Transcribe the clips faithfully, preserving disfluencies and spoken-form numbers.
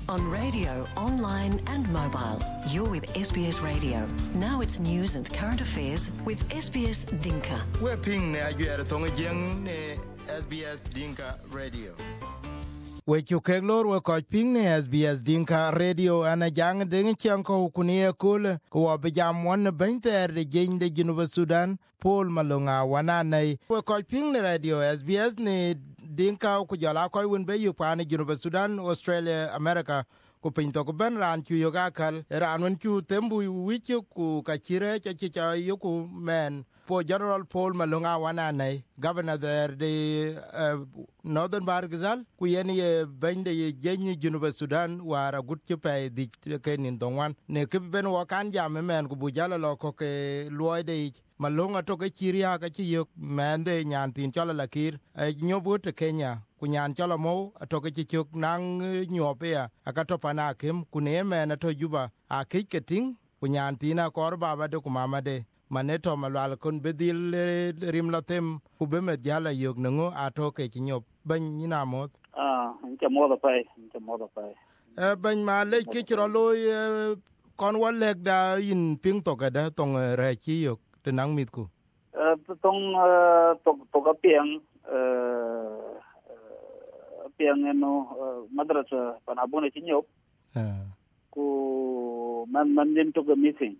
On radio, online and mobile. You're with S B S Radio. Now it's news and current affairs with S B S Dinka. We're ping ne ajuere tonga jeng ne S B S Dinka Radio. We chuke glor we koch ping ne S B S Dinka Radio ana jang ding chiang ko kunie kule ko bejam wan benter de jeng de Junuba Sudan Paul Malonga wanane we koch ping ne radio S B S ne Dinka ku jala ko won be yu pane Junuba Sudan Australia America ku pinto ko ben ran chu yoga kal ran won chu tembu wichu ku kachire cha cha yoku men for General Paul Malonga wanane governor there the uh, Northern Bargazal ku yeni bende ye jenyi Junuba Sudan wara gut chu pe di kenin dongwan ne ke ben wakan jam men ku bujala lo ko ke loide Malonga to ke chiria ka chi yok mende nyan tin chola lakir nyobu te Kenya ku nyan chola mo to ke chi chuk nang nyopea akato pana kem ku ne men to juba a ke keting ku nyan tina kor baba de ku mama de maneto malwal kon bedil rim latem ku be med yala yok ngo ato ke chi nyop ban nyina mot ah inta moda pai inta moda pai e ban ma le ke chro loy kon walek da in ping to ga da tong re chi yok tenang mitku eh tong tok tok apiang eh apiang eno madrasa panabone chinyop eh ku man man din to ga missing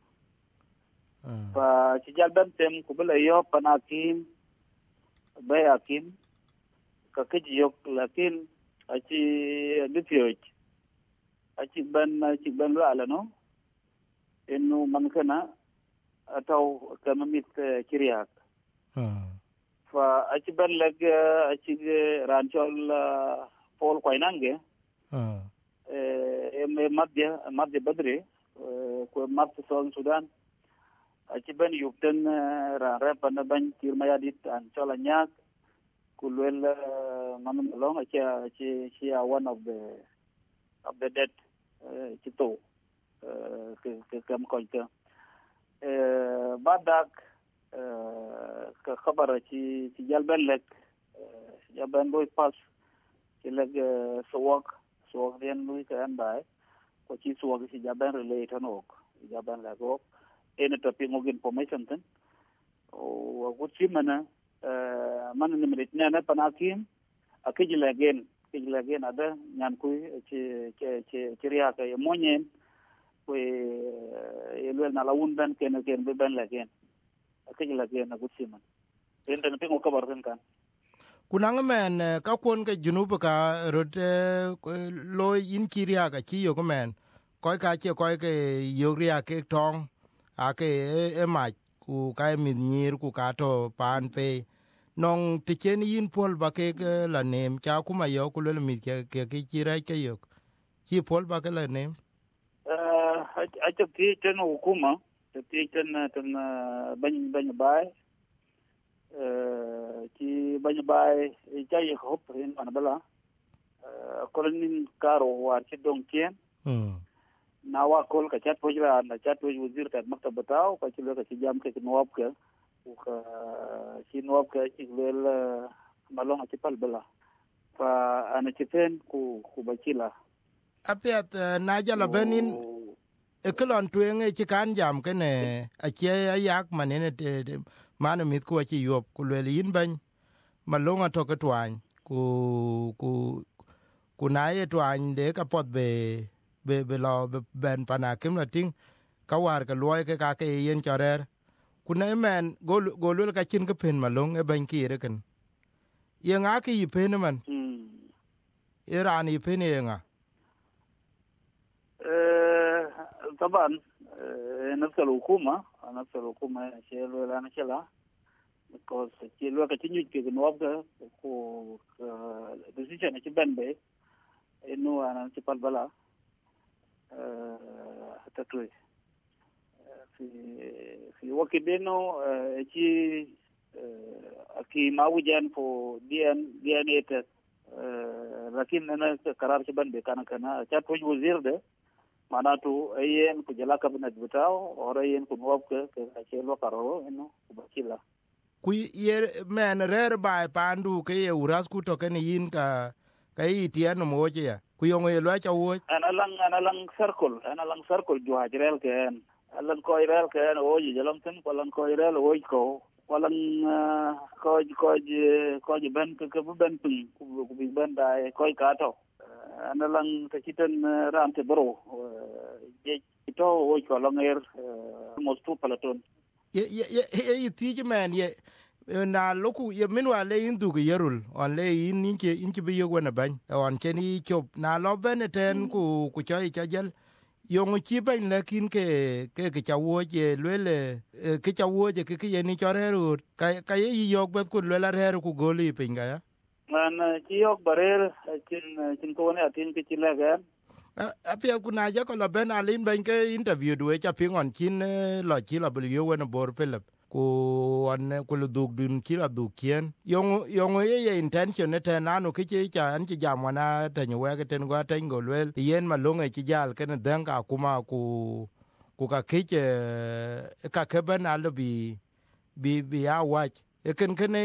pa sijal ban tem ku bela yo panakim bayakim ka kijiyok lakin achi ditiyoj achi ban achi ban la no enu man kana atau kamamit kiriak fa achi ban lag achi ranchol pol koinange eh em madya madya badre ko mat sol Sudan achi ban yupten ra ra pan ban kirmayadit an chola nyak kulwel manum long achi achi she one of the of the dead chito ke kam koita eh badak ka khabar ci ci jalban lek jaban boy pass ci leg sowak sowak den luy ka anday ko ci sowak ci jaban relay tanok jaban la go ene topi ngogin information tan o gut ci mana man ni minit na panakim akijila gen akijila gen ada nyan kuy ci ci ci riya ka monyen we elwel na lawun ben ken ken be ben la gen akijila gen na gutsiman enda na pingo kabar kan kunang men ka kon ke Junub ka rote loy in kiria ka chi yo men koy ka che koy ke yoria ke tong a ke e ma ku ka mi nyir ku ka to pan pe nong ti chen yin pol ba ke la nem cha kuma yo ku le mi ke ke chi ra ke yo chi pol ba ke la nem a ce ti ten hukuma ti ten ten ban ban bai eh ti ban bai ja ye hop in an bala kolonin karo war ci dong kien hm na wa kol ka chat pojra na chat poj wazir ka maktab bataw ka ci lo ka ci jam ke nawab ka ka ci nawab ka ci lel malong ci pal bala fa ana ci ten ku ku bakila apiat na jala benin e kelon tuenge ci kan jam kene a che yak manene mano mit ko ci yop ku le yin ban malonga to ke twan ku ku ku na ye twan de ka pot be be be lo ben pana kim la ting ka war ka loy ke ka ke yen chorer ku na men go go lu ka chin ke pen malong e ban ki re kan ye nga ki pen man iran yi pen ye nga طبعا نفس الحكومه نفس الحكومه شيء ولا انا شلا because شيء لو كتنيو كي نواب ده كو decision كي بن بي انه انا تبال بلا تطوي في في وقت بينه شيء اكي ما وجان فو دي ان دي ان اي لكن انا قرار كي بن بي كان كان شات وزير ده manatu ayen ku jala cabinet bitaw or ayen ku nwab ke ke lo karo eno ku bakila ku yer men rer bai pandu ke uras ku to ken yin ka ka itian mo je ku yong e lo cha wo ana lang ana lang circle ana lang circle ju hajrel ken alan ko irel ken o ji jalam tin ko lan ko irel o ko ko lan ko ko ko ji ben ke bu ben pin ku bi ben dai ko ka to ana lang ta kitan ram te bro je to o ko lan er most two peloton ye ye ye ti man ye na loku ye minwa le indu ge yerul on le in ninke inke bi yogo na ban on cheni chop na lo beneten ku ku choi chajal yong chi ban lakin ke ke ke chawo je lele ke chawo je ke ke ni choreru ka ka ye yok bet ku lele reru ku goli pinga ya man chi yok barer chin chin ko ne atin ke chilaga apia kuna ja ko lo ben alin ban ke interview duwe cha pingon chin lo chi lo bi yogo na bor Philip ku an ku duk dun kila dukien yong yong ye ye intention ne tanano ke che cha an chi jamwana tanyo wa ke ten gwa tan go lwel yen malonge chi jal ken denga kuma ku ku ka ke ka ke ban albi bi bi a watch e ken ken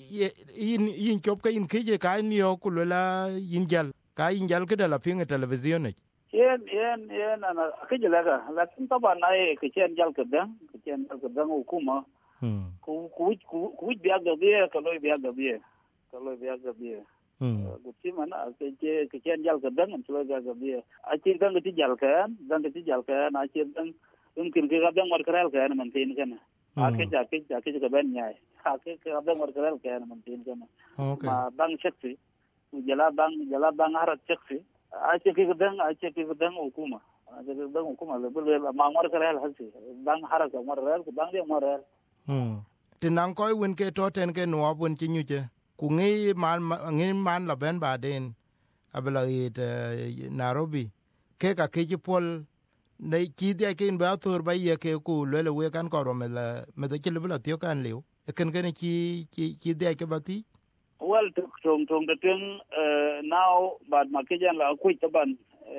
yin yin chop ka yin ke ka ni yo ku la yin jal ka yin jal ke da la pinga television ne yen yen yen ana ke jalaga lakin taban ai ke chen jal ke dan ke chen jal ke dan hukuma ku ku ku biya ga biya ka loy biya ga biya ka loy biya ga biya gutti mana ke ke ke chen jal ga dan an loy biya ga biya a chi dan ti jal kan dan ti jal kan a chi dan mungkin ke ga dan war kral kan man tin kan a ke ja ke ja ke ga ben nyai a ke ke ga dan war kral kan man tin kan ma bang cheksi jala bang jala bang harat cheksi a chi ke ga dan a chi ke ga dan hukuma a chi ke dan hukuma le bel ma war kral hasi bang harat ga war kral bang de war Hmm. Tinang koy win ke to ten ke no abun chi nyuje. Ku ngi man ngi man la ben baden. Abla it Nairobi. Ke ka ke ji pol nei chi de ke in ba tur ba ye ke ku le le we kan ko ro me la me de chi le bla tio kan liu. E ken ken chi chi chi de ke ba ti. Well tong tong de ten now bad ma ke jan la ku taban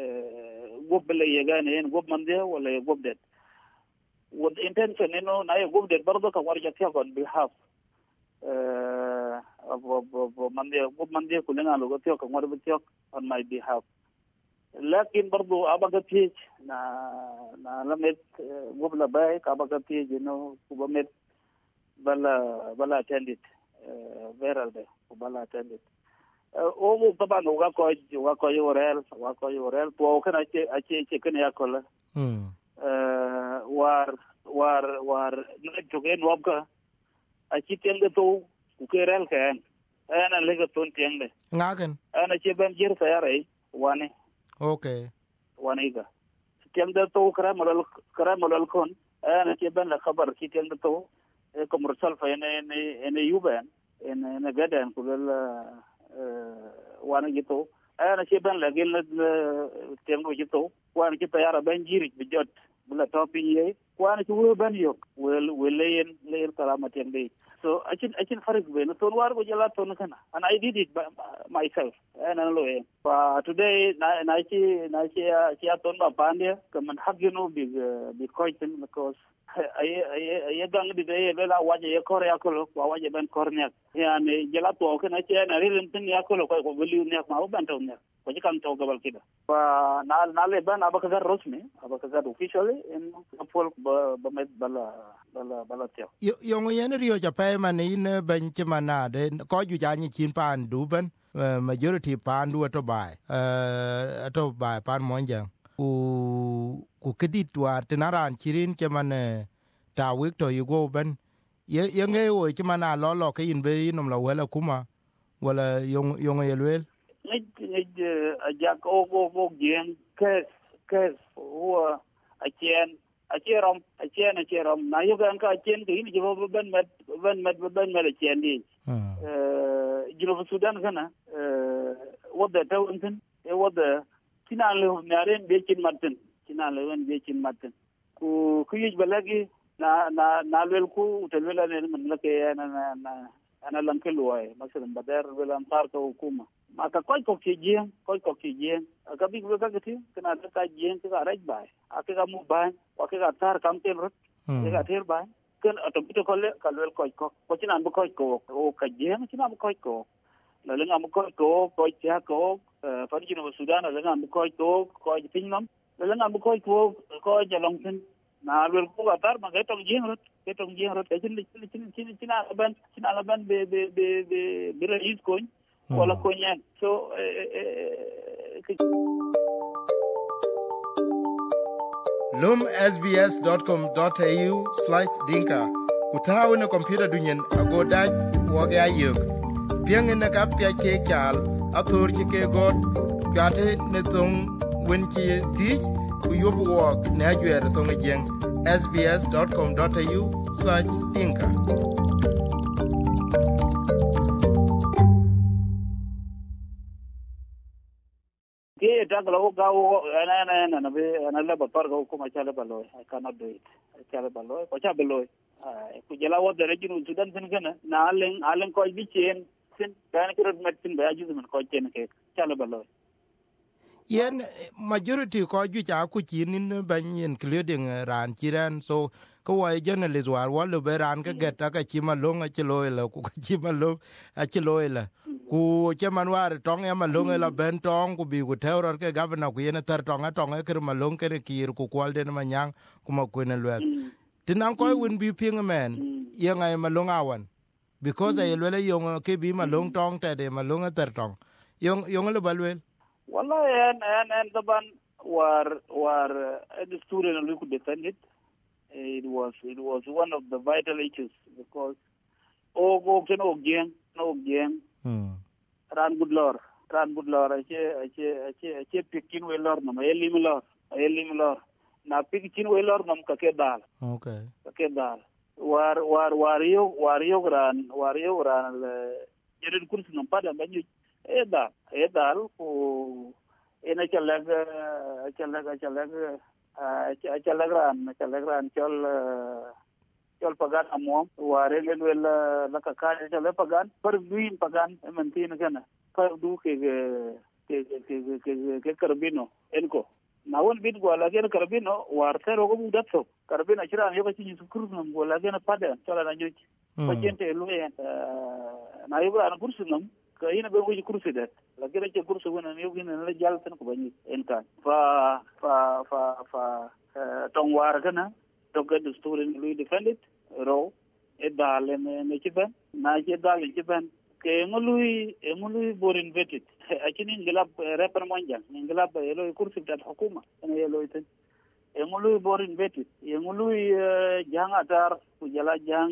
gob le ye gan en gob man de wala ye gob det. With intention, you know, na go de bardo ka warja tiya on behalf uh, of of of mande go mande kulenga logo tiya ka warja tiya on my behalf. Lakin bardo abaga tiya na na lamet go la bay ka abaga tiya, you know, kuba met bala bala attended veral de bala attended. O mo taban o ga ko wa ko yorel wa ko yorel to kana che che che kana yakola. Hmm. war war war na jogen wabka a chiteng de to ku kerel kan ana lega ton tieng de Ngagen ana che ben jir sayare wane okay wane ga tieng de to kra malal kra malal kon ana che ben la khabar chiteng de to e commercial fa ene ene yuben ene ene gadan ku la wane gito ana che ben la gel tieng do gito wane che tayara ben jiri bijot bula topping ye kwana ci wo ban yok wel weleyen leer kalama tembe so achin achin farik be no ton war go jala ton kana and I did it by myself and I know it but today na na ci na ci ci ton ba pande kaman hab you know big big question because ay ay ay gang di de lela waje ye kore yakolo wa waje ben kornya yani jala to kana ci na rilin tin yakolo ko ko beliu nek ma ban taw nek ko ci kan taw gabal kida fa na na le ban abaka gar rosmi abaka gar officially in pol ba ba met bala bala bala tyo yo yo yen rio ja pe man in ben che manade ko ju ja ni chin pan du ben majority pan du to bai uh to bai pan monjang ku ku kedit war tinaran chirin che man ta wik to yugo ben ye ye nge o che man a lo lo ke in be inom la wala kuma wala yong yong yelwel ni ni a ja ko go go gen kes kes huwa a chen a cherom a chen a cherom na yugo an ka chen ke ni jo ben met ben met ben met chen di eh jino Sudan kana eh wada tawuntin e wada kina le naren be kin martin kina le wen be kin martin ku ku yij balagi na na na lel ku telwela ne man lake na na ana lankelu ay masalan badar wala antar ka hukuma maka koy ko kijien koy ko kijien ka big ga gati kana ka jien ka raj bay aka mu ban ko ka tar kam tel rot ka ter bay kan auto bito ko le ka lel koy ko ko cinan bu koy ko o ka jien cinan bu koy ko la lenga mo ko ko ko cha ko fa ji no Sudan la lenga mo ko ko ko tin nom la lenga mo ko ko ko ja long tin na lwel ko atar ma ga tong jing rot ke tong jing rot chin chin chin chin ala ban chin ala ban be be be be be rais ko wala ko nyan so lum s b s dot com dot a u slash dinka utawu na computer dunyen ago daj woge ayuk piang na ka pya ke chal atur ki ke god gate ne tong wen ki ti ku yobu wok na jwer tong jeng s b s dot com dot a u slash dinka ke daglo gawo ana ana na be ana la batar gawo ko ma chala baloy I cannot do it chala baloy ko cha baloy ku jela wo dere jinu Sudan sen kana na alen alen ko bi chen sen dan ko medicine ba ju men ko chen ke chala baloy yen majority ko ju cha ku chinin ban yen including ran chiran so ko wa journalist war wa lo beran ka geta ka chima longa chilo la ku chima lo a chilo la ku chaman war tong ya malonga la ben tong ku bi ku terror ke governor ku yen tar tong atong e ker malong ke kir ku kwalden manyang ku ma ku ne lwet tinan ko win bi ping men yen ay malonga wan because ay lwele yong ke bi malong tong te de malonga tar tong yong yong le balwel wallahi en en en taban war war the student who could defend it it was it was one of the vital issues because oh go ken og gen og gen hmm ran good lor ran good lor ache ache ache ache pikin we lor no elim lor elim lor na pikin we lor no ka ke dal okay ka ke dal war war war yo war yo ran war yo ran le yerin kursi no pada banyu eda edal ko ena chalag chalag chalag chalag ran chalag ran chol chol pagan amo ware le le la ka ka chol pagan per duin pagan mentin kana per du ke ke ke ke ke karbino enko na won bit go la gen karbino war tero go budatso karbino chira yo ka chi su kurunam go la gen pada chola na nyuch ko gente lu na yo ran kursunam ka ina be wuji kursi det la gere ci kursi wona ne yogina la jall tan ko bañi en kan fa fa fa fa tong war kana to ga the story lui defend it ro e dal ne ci ben na ci dal ci ben ke ngului e ngului borin vetit akini ngilab reper monja ngilab elo kursi dat hukuma ene elo iten e ngului borin vetit e ngului jang atar ku jala jang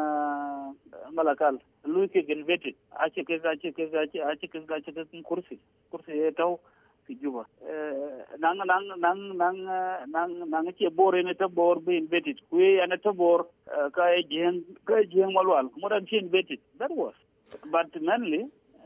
malakal lui ke gen vetit ache ke ache ke ache ache ke ache ke kursi kursi e taw fi juba nang nang nang nang nang nang che bore ne ta bor bin vetit ku ana ta bor ka e gen ka gen malwal mo dan chen vetit that was but mainly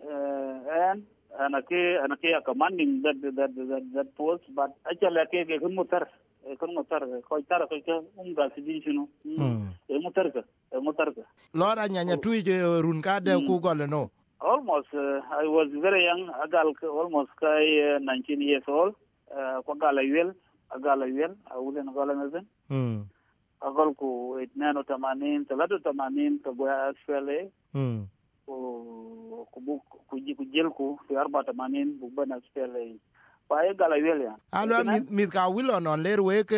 and ana ke ana ke commanding that that that, that post but ache la ke ke mutar kan mutar ko tar ko ke um ga sidin sino e mutar ka e mutar ka lora nyanya tuije run ka de ku gole no almost uh, I was very young agal almost kai uh, nineteen years old ko gala yel agala yel awulen gala nazen mm agal ko itnano tamanin talado tamanin to go asfale mm ko ko bu ku jel ko fi arba tamanin bu bana asfale pae gala yel ya alo mi ka wilo non ler we ke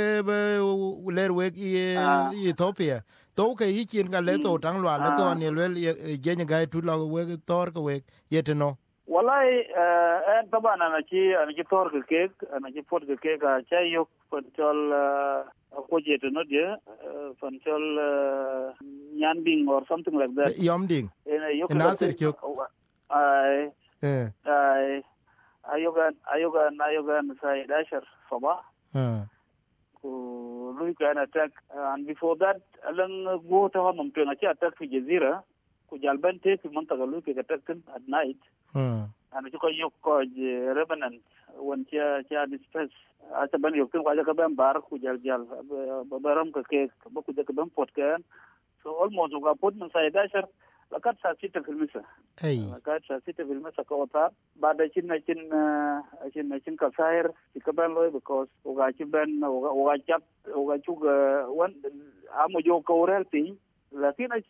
ler we i Ethiopia to ke yikin ga le to tang lwa le ko ne le je ne ga tu lo we tor ko we yetno wallahi en tabana na ci ana ci tor ke ke ana ci pot ke ke ga chay yok fontol ko jetno de fontol nyan ding or something like that yom ding ena yok na ser kyok ai eh ai ayogan ayogan ayogan sai dashar sabah hmm ko lui kan attack and before that alang go ta hon pe ngachi attack fi jazira ko jalban te fi mantaga lui ke attack at night hmm ana ko yok ko revenant won cha cha distress ata ban yok ko ka ban bar ku jal jal baram ka ke ba ku de ban pot kan so almost ga pot man sai dashar lakat sa sita filmisa hey lakat sa sita filmisa ko ta bada chin na chin chin na chin ka sair ka ban loy because uga chi ban uga uga chap uga chu wan amo jo ko rel pi lakini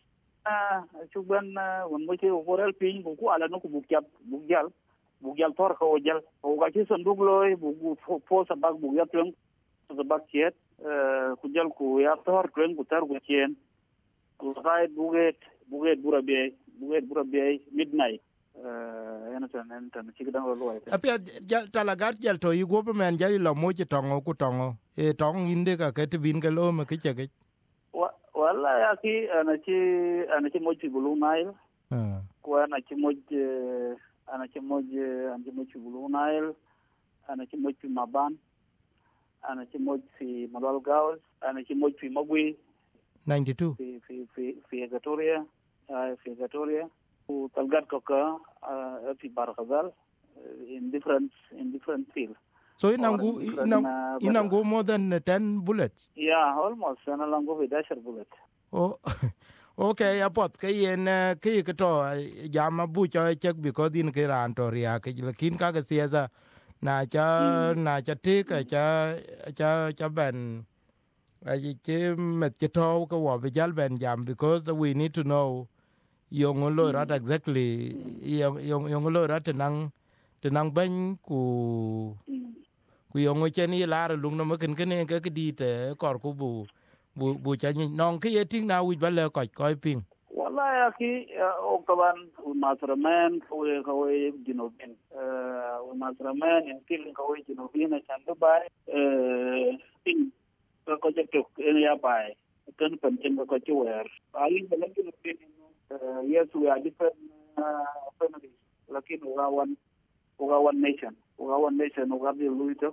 chu ben won mo ci ko rel pin bu ko ala no ko bu jab bu jal bu jal tor ko jal o ga ci sanduk loy bu fo sa bag bu yatong sa bag ciet ku jal ku ya tor tren ku tar ku cien ku sai buget buget burabe buget burabe midnight ena tan en tan ci dan lo ay apia jal talagat jal to yugo men jali lo mo ci tongo ku tongo e tong inde ka ke tin ke lo me ke ke wala ya ki ana ci ana ci mo ci bulu nail ko ana ci mo ana ci mo ana ci mo ci bulu nail ana ci mo ci maban ana ci mo ci malol gaus ana ci mo ci magui ninety-two fi fi fi fi Gatoria fi Gatoria ku talgat ko ka fi Barkhazal in different in different fields. So inangu inangu inangu more than ten bullets. Yeah, almost. And along with dasher bullet. Oh, okay. Apart kayen kay kato jama bu cho check because in kay rantoria kay lakin kaga siyaza na cha na cha tik cha cha cha ben ay che met kato ka wa bijal ben jam because we need to know yung lo rat exactly yung yung lo rat nang tenang ben ku ku yong chen ni la lung no ma ken ken ke ke di te kor ku bu bu bu cha ni nong ke ting na wi ba le ko ko ping wala ya ki o kaban masramen ko ko jinobin eh o masramen en til ko jinobin chan do bai eh ting ko je to en ya bai kan pan chen ko chu wer ali balang jinobin yes we are different families lakin wa one wa one nation wa one nation wa the luito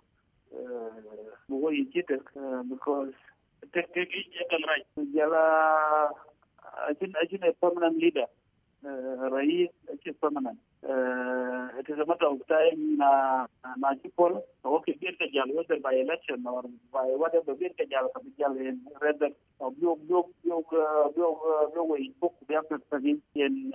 bugo yite because take take equal right jala ajin ajin a permanent leader rai is permanent it is a matter of time na na people okay get the jal whether by election or by whatever get the jal ka jal in rather of you you you you you way book be after in in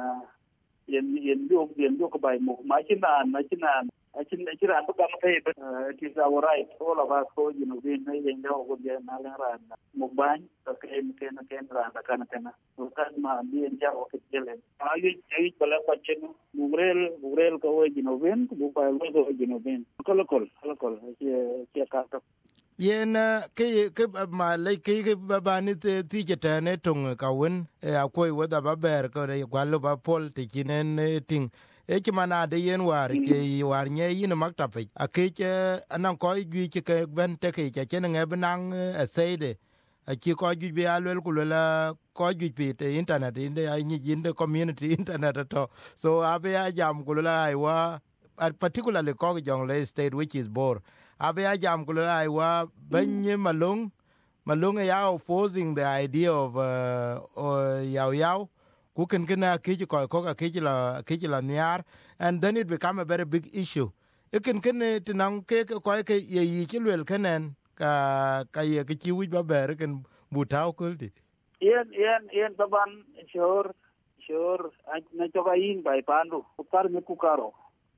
in in you in you by mo ma chinan ma chinan Achin achin ando kang tay but it is our right all of us ko you know din na yen daw ko diyan na lang ran mugban ka ken ken ken ran ka na kana so kan ma bi en jaw ko jelen ay ay bala pa chen mugrel mugrel ko you know ben bu pa ko you know ben kol kol kol ke ke ka ka yen ke ke ma le ke ke ba ni ti je tane tung ka wen a ko wa da ba ber ko re kwalo ba pol ti kinen ting e ci mana de yen war ke war nye yin makta pe ake che anan ko gi ke ke ben te ke che ne nge benang a seide a ci ko gi be alwel ku la ko gi pe te internet inde ai ni inde community internet to so abe a jam ku la ai wa particularly ko jong le state which is bor abe a jam ku la ai wa ben malung malung ya opposing the idea of uh, or yaw yaw ku ken ken ke ko ko ke la ke la niar and then it become a very big issue it ken ken tinang ke ko ke ye yi ke lel kenen ka ka ye ke chi wi ba ber ken butao kulti yen yen yen taban sure sure na choga yin bai pandu ukar me ku karo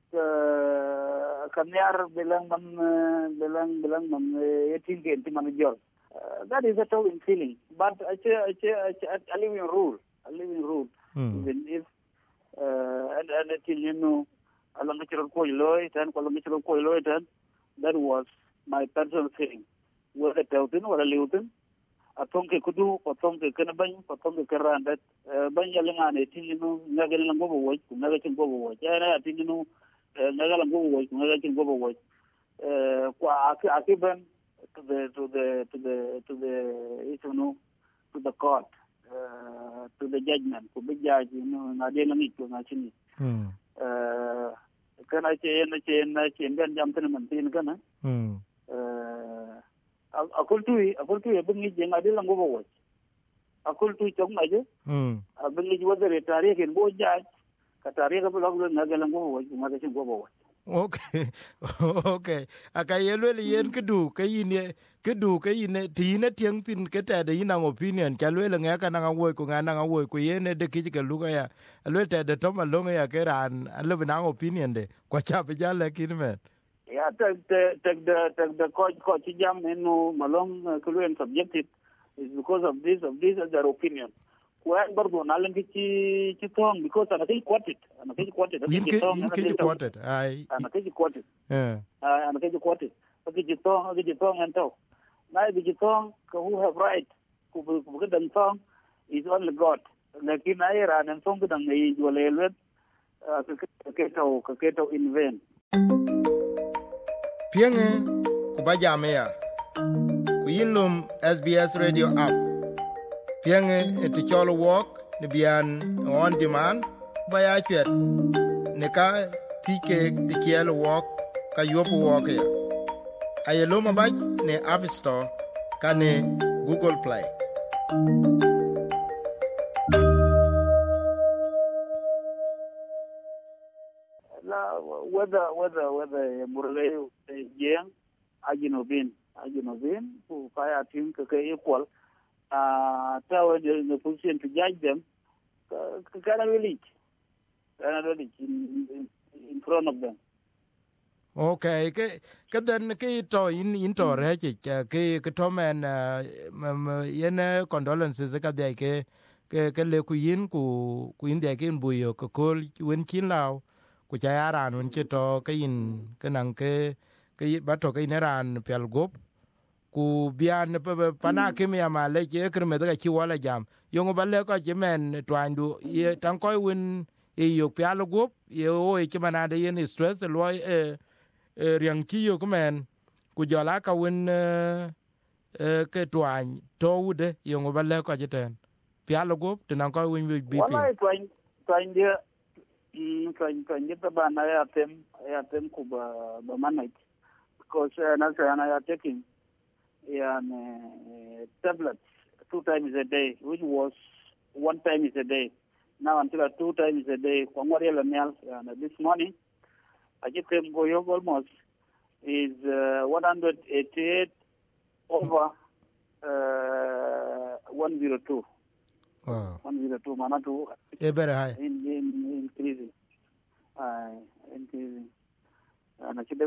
kanyar belang man belang belang man etin ke ti man jol that is a towing feeling but I I I live in rule a living rule mm. even if uh, and and until you know along the ko loy tan ko along the ko loy tan that was my personal feeling whether tawtin wala liutin atong ke kudu atong ke kana ban atong ke karan that ban yalinga ne tin you know nagal lang go wo nagal tin go wo ya tin you know nagal lang go wo nagal tin go wo eh kwa akiban to the to the to the to the you know to the court Uh, to the judgment ko be judge you know na de ngi ko na chini mm uh kana che na che na che ben jam tan man tin kana mm uh akul tu akul tu be ngi je ngade lang go bo akul tu chong na je mm be ngi wo de tari ken bo judge ka tari ka bo lang na ga lang go bo ma ga chen go bo okay okay aka yelwe yen kedu ke yin kedu ke yin ti ne tieng tin ke ta de yin opinion ka lwe nga ka na wo ko nga na wo ko yen de ki ke lu ya lwe ta de to ma lo ya ke ran le na opinion de ko cha be ja le kin men ya ta ta ta ta ta ko ko ti jam no malong ko lwe subjective is because of this of this is their opinion Kuan bardo nalan ki ki tong because ana kai quoted ana kai quoted in ke in ke quoted ai ana kai quoted eh ana kai quoted ki tong ki tong anto na ki tong who have right ku ku dan tong is only God lakin ai ran an tong dan ngai jolelwet ka ke to ka ke to in vain pienge ku ba jamea ku yinlum S B S radio app pienge et cholo walk ne bian on demand ba ya chet ne ka tike de kielo walk ka yopo walk ya ayelo mabaj ne App Store ka ne Google Play la whether whether whether murle yen ajinobin ajinobin ku kaya tin ka ke equal uh tawa in the position to judge them kana really kana really in, in, in front of them okay ke ke den ke to in in to re ke ke ke to men yen condolences ka de ke ke ke le ku yin ku ku in de ke in buyo ko kol wen kin law ku cha yaran wen ke to ke in ke nan ke ke ba to ke ne ran pel gop ku bian pana ke mi ama le ke kreme da ki wala jam yongo balle ko je men twandu ye tan ko win e yo pialo gop ye o e ke manade yen stress lo e riang ki yo men ku jala ka win ke twan to ude yongo balle ko je ten pialo gop tan ko win bi bi wala twan twan dia twan twan dia bana ya tem ya tem ku ba ba manage because na sa na ya taking and uh, tablets two times a day, which was one time is a day. Now until two times a day. And this morning, I get them go almost is uh, one hundred eighty-eight over uh, one hundred two. Wow. one hundred two, manatu. E very high. In, in, increasing. Uh, increasing. And I said,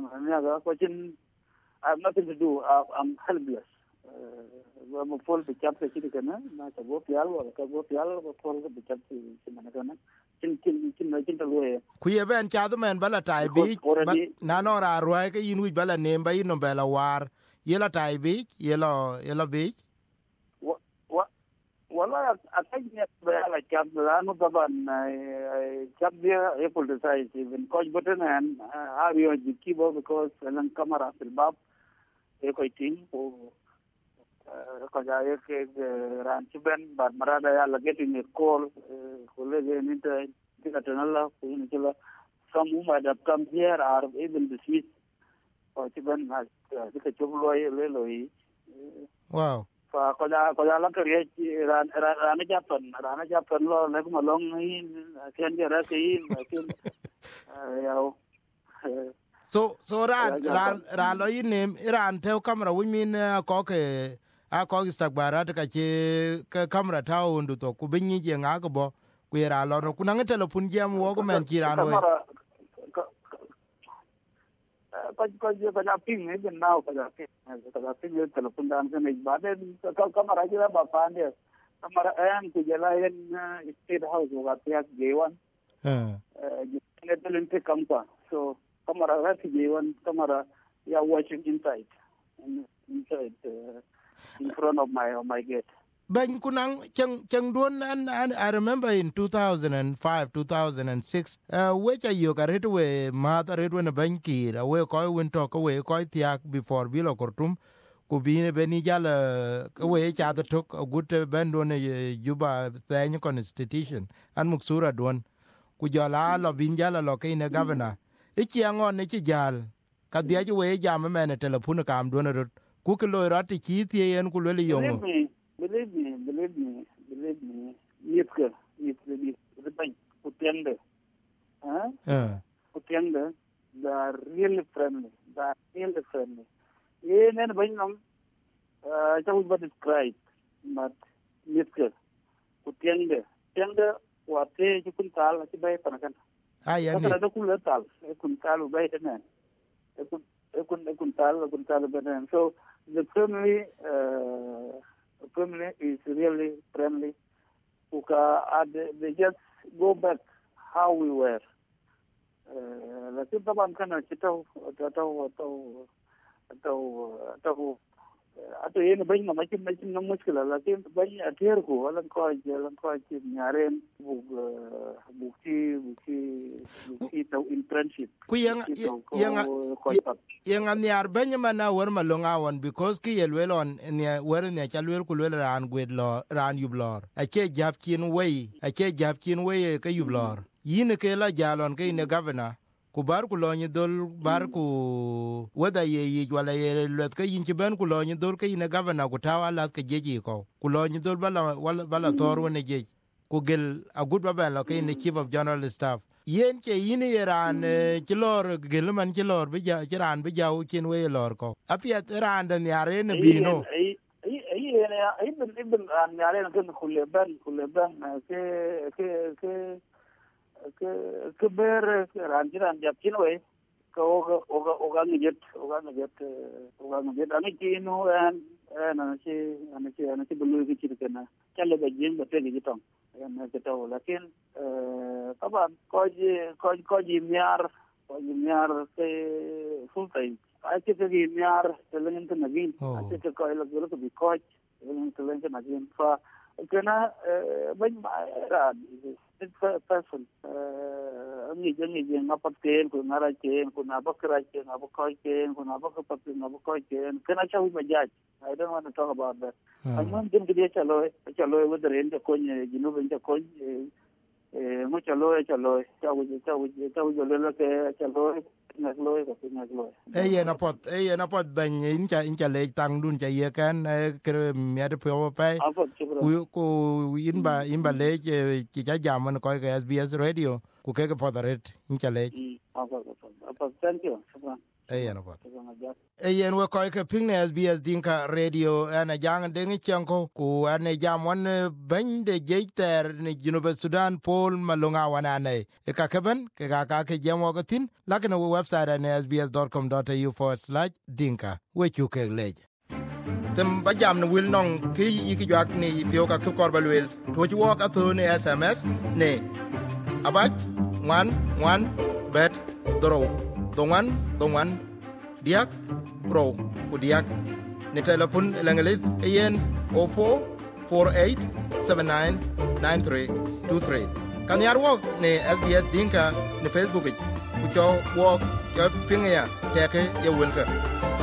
I have nothing to do. Uh, I'm helpless. I'm a full pickup. The city can not a go pial or a go pial or full pickup. Chin chin chin chin the way. Ku ye ben cha men bala tai bi na no ra roi ke yin wi bala nem ba yin bala war yela tai bi yela yela bi what what wala atanya bala cap no gaban cap dia e politicize even coach button and how you kibo because lang camera fil bab e ko tin ko ko jaye ke ran chiben bad marada ya getting a call ko le ni ta tika ko ni kila some who might have come here are even dismissed or chiben has tika choblo le loi wow fa ko ja ko ja la ke ran ran ja pan ran ja pan lo le ko malong ni ken ja ra ke kin ya so so ran ran ran lo yin ran te kamera wi min ko ke a ko istakbara ta ke ke kamera ta undu to ku binyi je nga ko bo ku ra lo no ku na telefon jam wo ko men ki ran we ko ko je ko ja ping ne na ko ja ping ko ja ping telefon dan se ne ba de ko kamera je ba pa ne kamera en ku je la en state house wa ta ge wan eh ne telen te kampa so camera refugee one camera yeah watching inside inside uh, in front of my of my gate ben kunang chang chang don and I remember in two thousand five two thousand six uh which are you got it we mother it when a banki we ko win to ko we ko tiak before bilo kortum ku bi beni jala we cha the took a good ben don juba thany constitution and muksura don ku jala lo bin jala lo ke ne governor ichi angon ne chi jal ka dia ju we jam me ne telefon kam don ro ku ke lo rat chi tie en ku le yongo believe me believe me believe me yitke yitke the bank putende huh eh putende they are really friendly they are really friendly ye ne ban nam uh cha would describe but yitke putende tende wa te ji kun tal ci bay panakan ay ani da kun le tal e kun tal bay tenen e kun e kun e kun tal kun tal benen so the family uh family is really friendly Uka, they, they just go back how we were. Lakini taban kana kitau atau atau atau atau atau ini banyak macam macam nama muskil. Lakini banyak akhir ko, alam kau alam kau aja nyaren buk bukti bukti bukti tahu internship. Ku yang yang yang anyar banyak mana war malongawan because ki yelwelon ni war ni chalwel kulwel ran gwedlo ran yublor. Ache japkin way, ache japkin way ke yublor. Yine ke la jalon ke ne governor ku bar ku lonyi dol bar ku wada ye ye wala ye let ke yin ban ku lonyi dol ke ne governor ku tawa la ke jeji ko ku lonyi dol bala wala bala tor wona jeji ku gel a good baba la ke ne chief of general staff yen ke yine yeran ki lor gel man ki lor bi ja ran bi jaw kin we lor ko apiat ran den yare ne bino ai ai ai ai ben ben an yare ne kun kuleban kuleban ke ke ke ke ke ber ranjiran japkin we ko oga oga oga ngejet oga ngejet oga ngejet ani kinu an ana si ana si ana si bulu ki cirkana challe ba jeng ba tege jitong ana ketaw lakin taban ko ji ko ko ji miar ko ji miar ke sultai ai ke ji miar telengin te nagin ai ke ko ila guru bi ko telengin telengin te nagin fa kana ban ma ra person ngi ngi ngi ngapaten ko ngarachen ko nabakarachen abakochen ko nabakapaten nabakochen kana chawi majaj. I don't want to talk about that. I'm not going to get chalo chalo with the range of coin ginu benja coin eh mo chalo chalo chawi chawi chawi jolo ke chalo ngakloy ko ngakloy eh na pot eh na pot ban incha incha le tang dun cha ye kan kre mi ade po pa ku ku inba inba le chi cha jam ko ke S B S radio ku ke po daret incha le apa apa thank you eh na pot eh yen we ko ke ping S B S Dinka radio ana jang de ngi chanko ku ana jam won ban de jeter ni Junub Sudan Paul Malonga wana ne e ka keben ke ka ka ke jam wo tin lakini we website na s b s dot com dot a u forward slash dinka we chu ke lej tem ba jam no wil nong ki yi ki jak ni pio ka ku kor balwel to ji wo ka to ne S M S ne abaj one one bet dro do one do one diak pro ku diak ni telefon lengelis yen zero four four eight seven nine nine three two three kan yar wo ne S B S Dinka ni Facebook ku cho wo cho pinga ya te ke ye wel ka